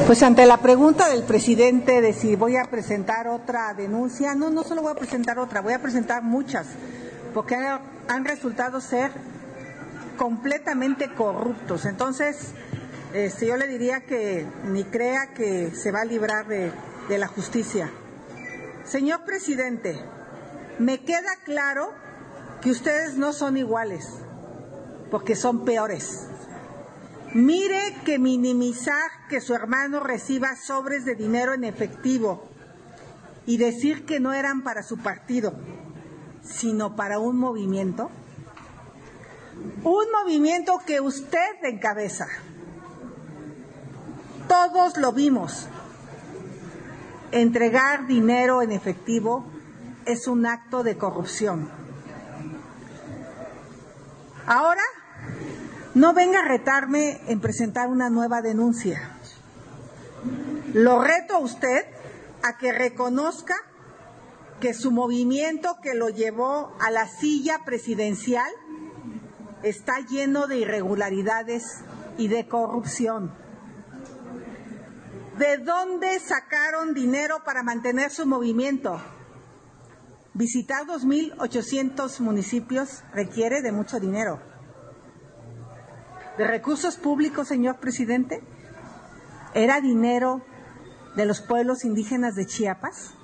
Pues ante la pregunta del presidente de si voy a presentar otra denuncia, no solo voy a presentar otra, voy a presentar muchas, porque han resultado ser completamente corruptos. Entonces, yo le diría que ni crea que se va a librar de la justicia. Señor presidente, me queda claro que ustedes no son iguales, porque son peores. Mire que minimizar que su hermano reciba sobres de dinero en efectivo y decir que no eran para su partido, sino para un movimiento que usted encabeza. Todos lo vimos. Entregar dinero en efectivo es un acto de corrupción. Ahora, no venga a retarme en presentar una nueva denuncia. Lo reto a usted a que reconozca que su movimiento que lo llevó a la silla presidencial está lleno de irregularidades y de corrupción. ¿De dónde sacaron dinero para mantener su movimiento? Visitar 2,800 municipios requiere de mucho dinero. ¿De recursos públicos, señor presidente? ¿Era dinero de los pueblos indígenas de Chiapas?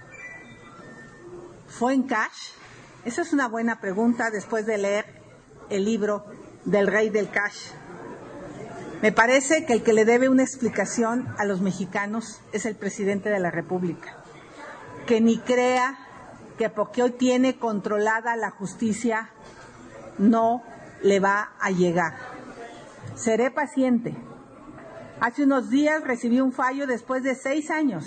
¿Fue en cash? Esa es una buena pregunta después de leer el libro del Rey del Cash. Me parece que el que le debe una explicación a los mexicanos es el presidente de la República. Que ni crea que porque hoy tiene controlada la justicia no le va a llegar. Seré paciente. Hace unos días recibí un fallo después de 6 años.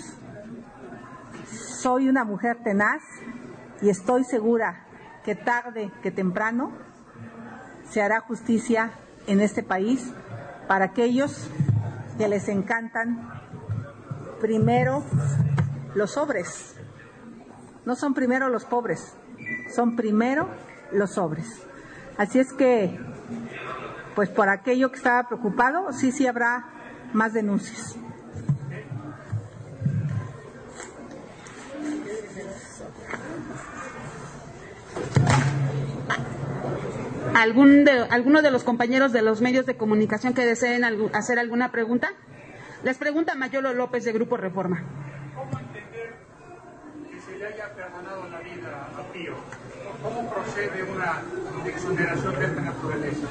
Soy una mujer tenaz y estoy segura que tarde que temprano se hará justicia en este país para aquellos que les encantan primero los sobres. No son primero los pobres, son primero los sobres. Así es que, pues por aquello que estaba preocupado, sí habrá más denuncias. ¿Alguno de los compañeros de los medios de comunicación que deseen hacer alguna pregunta? Les pregunta Mayolo López de Grupo Reforma. ¿Cómo entender que se le haya perdonado la vida a Pío? ¿Cómo procede una exoneración de esta naturaleza?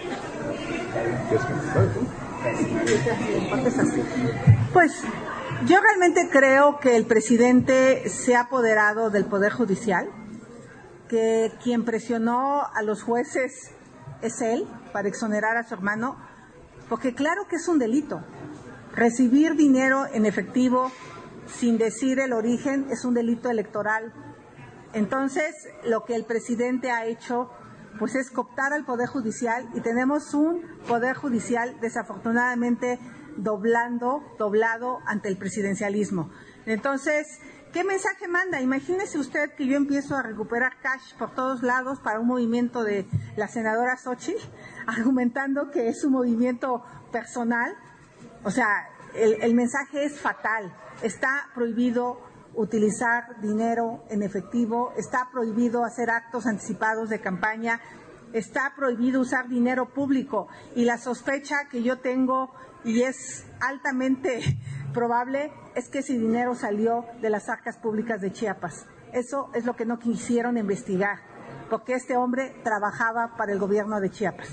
Pues yo realmente creo que el presidente se ha apoderado del Poder Judicial, que quien presionó a los jueces es él para exonerar a su hermano, porque claro que es un delito. Recibir dinero en efectivo sin decir el origen es un delito electoral. Entonces, lo que el presidente ha hecho pues es cooptar al Poder Judicial y tenemos un Poder Judicial desafortunadamente doblado ante el presidencialismo. Entonces, ¿qué mensaje manda? Imagínese usted que yo empiezo a recuperar cash por todos lados para un movimiento de la senadora Xochitl, argumentando que es un movimiento personal. O sea, el mensaje es fatal. Está prohibido utilizar dinero en efectivo, está prohibido hacer actos anticipados de campaña, está prohibido usar dinero público. Y la sospecha que yo tengo, y es altamente probable, es que ese dinero salió de las arcas públicas de Chiapas. Eso es lo que no quisieron investigar, porque este hombre trabajaba para el gobierno de Chiapas.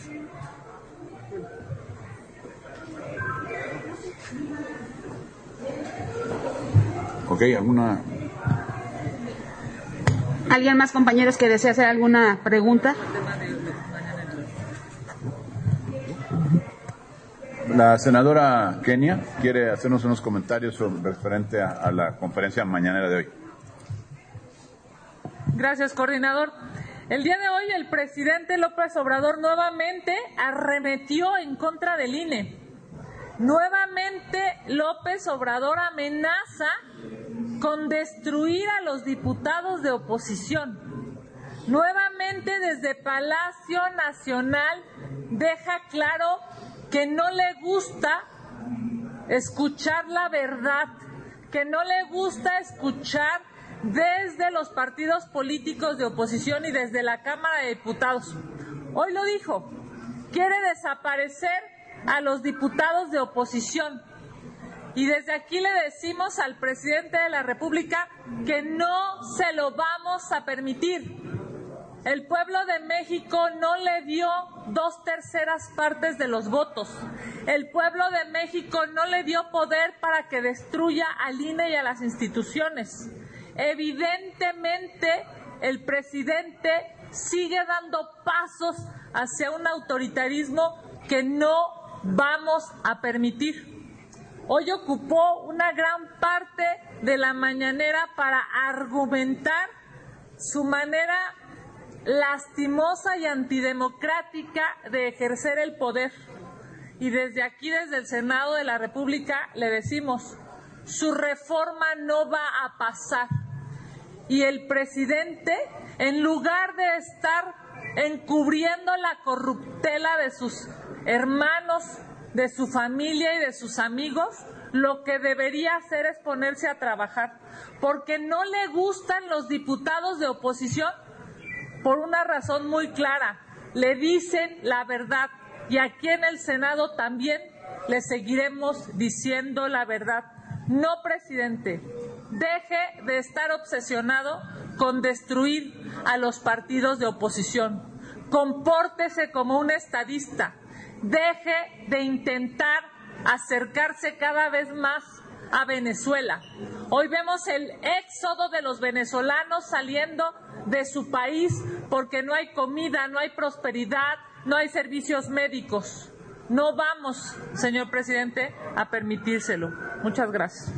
Ok, ¿Alguien más, compañeros, que desea hacer alguna pregunta? La senadora Kenia quiere hacernos unos comentarios referente a la conferencia mañanera de hoy. Gracias, coordinador. El día de hoy el presidente López Obrador nuevamente arremetió en contra del INE. Nuevamente López Obrador amenaza con destruir a los diputados de oposición. Nuevamente desde Palacio Nacional deja claro que no le gusta escuchar la verdad, que no le gusta escuchar desde los partidos políticos de oposición y desde la Cámara de Diputados. Hoy lo dijo, quiere desaparecer a los diputados de oposición. Y desde aquí le decimos al presidente de la República que no se lo vamos a permitir. El pueblo de México no le dio 2/3 partes de los votos. El pueblo de México no le dio poder para que destruya al INE y a las instituciones. Evidentemente, el presidente sigue dando pasos hacia un autoritarismo que no vamos a permitir. Hoy ocupó una gran parte de la mañanera para argumentar su manera lastimosa y antidemocrática de ejercer el poder. Y desde aquí, desde el Senado de la República, le decimos, su reforma no va a pasar. Y el presidente, en lugar de estar encubriendo la corruptela de sus hermanos, de su familia y de sus amigos, lo que debería hacer es ponerse a trabajar, porque no le gustan los diputados de oposición por una razón muy clara, le dicen la verdad, y aquí en el Senado también le seguiremos diciendo la verdad. No, presidente, deje de estar obsesionado con destruir a los partidos de oposición, compórtese como un estadista. Deje de intentar acercarse cada vez más a Venezuela. Hoy vemos el éxodo de los venezolanos saliendo de su país porque no hay comida, no hay prosperidad, no hay servicios médicos. No vamos, señor presidente, a permitírselo. Muchas gracias.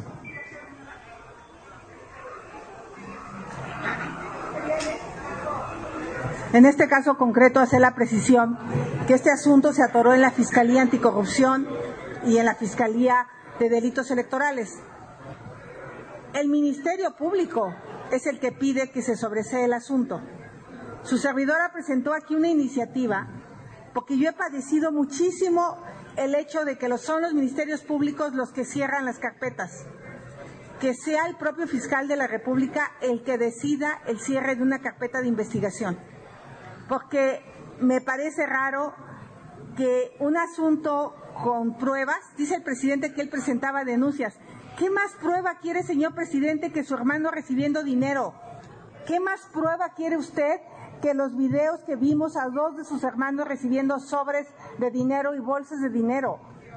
En este caso concreto, hacer la precisión que este asunto se atoró en la Fiscalía Anticorrupción y en la Fiscalía de Delitos Electorales. El Ministerio Público es el que pide que se sobresee el asunto. Su servidora presentó aquí una iniciativa porque yo he padecido muchísimo el hecho de que son los ministerios públicos los que cierran las carpetas. Que sea el propio fiscal de la República el que decida el cierre de una carpeta de investigación. Porque me parece raro que un asunto con pruebas, dice el presidente que él presentaba denuncias. ¿Qué más prueba quiere, señor presidente, que su hermano recibiendo dinero? ¿Qué más prueba quiere usted que los videos que vimos a 2 de sus hermanos recibiendo sobres de dinero y bolsas de dinero?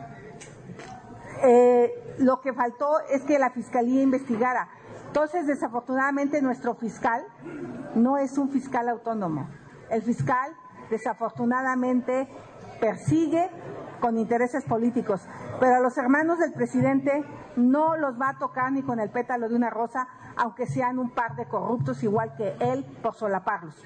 Lo que faltó es que la Fiscalía investigara. Entonces, desafortunadamente, nuestro fiscal no es un fiscal autónomo. El fiscal, desafortunadamente, persigue con intereses políticos, pero a los hermanos del presidente no los va a tocar ni con el pétalo de una rosa, aunque sean un par de corruptos igual que él, por solaparlos.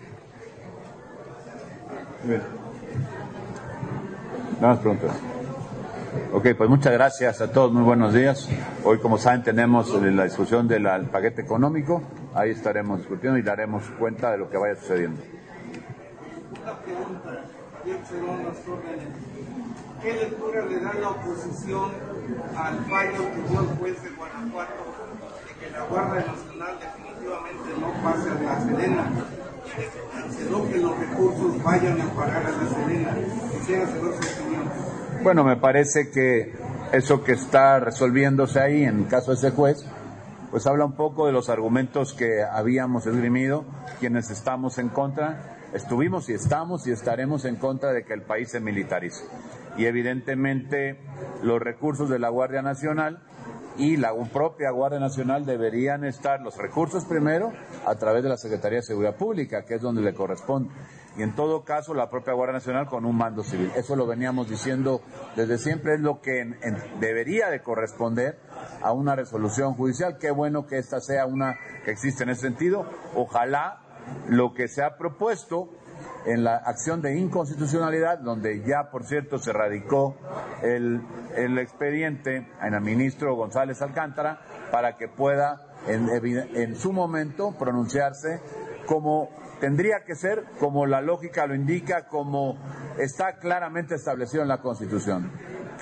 Bien. Nada más preguntas. Ok, pues muchas gracias a todos, muy buenos días. Hoy, como saben, tenemos la discusión del paquete económico, ahí estaremos discutiendo y daremos cuenta de lo que vaya sucediendo. Una pregunta, según los órdenes, ¿qué lectura le da la oposición al fallo que dio el juez de Guanajuato de que la Guardia Nacional definitivamente no pase a la Sedena y de que canceló que los recursos vayan a parar a la Sedena? Quisiera saber su opinión. Bueno, me parece que eso que está resolviéndose ahí en el caso de ese juez, pues habla un poco de los argumentos que habíamos esgrimido, quienes estamos en contra. Estuvimos y estamos y estaremos en contra de que el país se militarice. Y evidentemente los recursos de la Guardia Nacional y la propia Guardia Nacional deberían estar, los recursos primero, a través de la Secretaría de Seguridad Pública, que es donde le corresponde. Y en todo caso la propia Guardia Nacional con un mando civil. Eso lo veníamos diciendo desde siempre, es lo que debería de corresponder a una resolución judicial. Qué bueno que esta sea una que existe en ese sentido. Ojalá lo que se ha propuesto en la acción de inconstitucionalidad, donde ya, por cierto, se radicó el expediente en el ministro González Alcántara, para que pueda en su momento pronunciarse como tendría que ser, como la lógica lo indica, como está claramente establecido en la Constitución, que es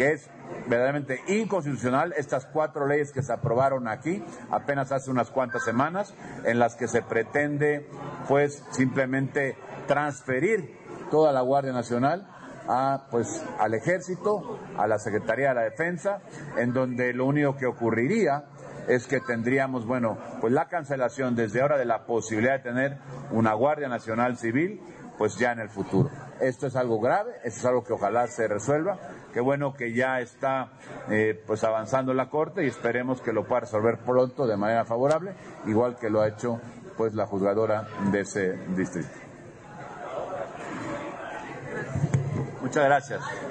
verdaderamente inconstitucional estas 4 leyes que se aprobaron aquí apenas hace unas cuantas semanas, en las que se pretende pues simplemente transferir toda la Guardia Nacional al Ejército, a la Secretaría de la Defensa, en donde lo único que ocurriría es que tendríamos, pues la cancelación desde ahora de la posibilidad de tener una Guardia Nacional Civil, pues ya en el futuro. Esto es algo grave, esto es algo que ojalá se resuelva. Qué bueno que ya está pues avanzando la Corte y esperemos que lo pueda resolver pronto de manera favorable, igual que lo ha hecho pues la juzgadora de ese distrito. Muchas gracias.